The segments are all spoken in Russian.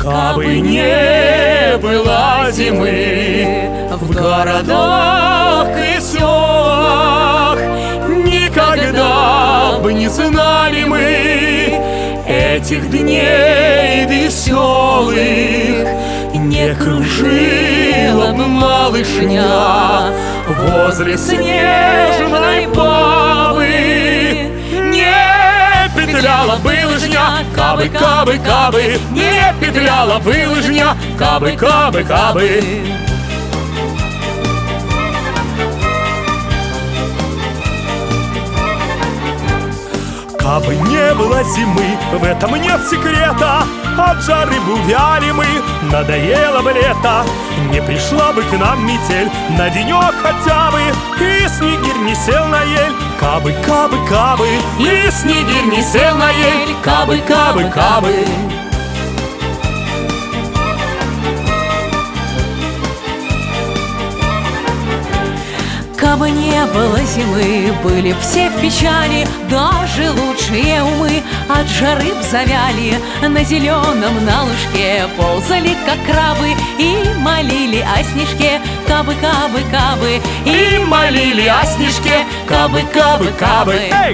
Кабы не было зимы в городах и селах, никогда бы не знали мы этих дней веселых. Не кружила бы малышня возле снежной бабы, не петляла бы лыжня, кабы, кабы, кабы, не петляла бы лыжня, кабы, кабы, кабы. Кабы не было зимы, в этом нет секрета. От жары бы увяли мы, надоело бы лето. Не пришла бы к нам метель на денек хотя бы, и снегирь не сел на ель. Кабы, кабы, кабы, и снегирь не сел на ель. Кабы, кабы, кабы. Кабы не было зимы, были б все в печали, даже лучшие умы от жары б завяли. На зеленом на лужке ползали, как крабы, и молили о снежке. Кабы, кабы, кабы, и молили о снежке. Кабы, кабы, кабы. Эй!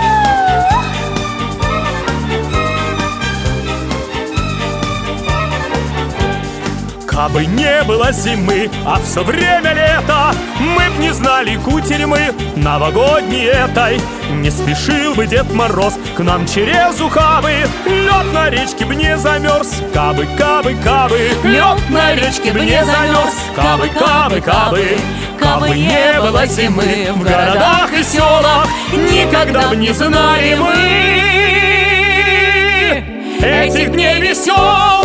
Кабы не было зимы, а все время лето, мы б не знали кутерьмы новогодней этой. Не спешил бы Дед Мороз к нам через ухабы, лед на речке б не замерз. Кабы, кабы, кабы, лед на речке б не замерз. Кабы, кабы, кабы. Кабы не было зимы в городах и селах, никогда б не знали мы этих дней веселых.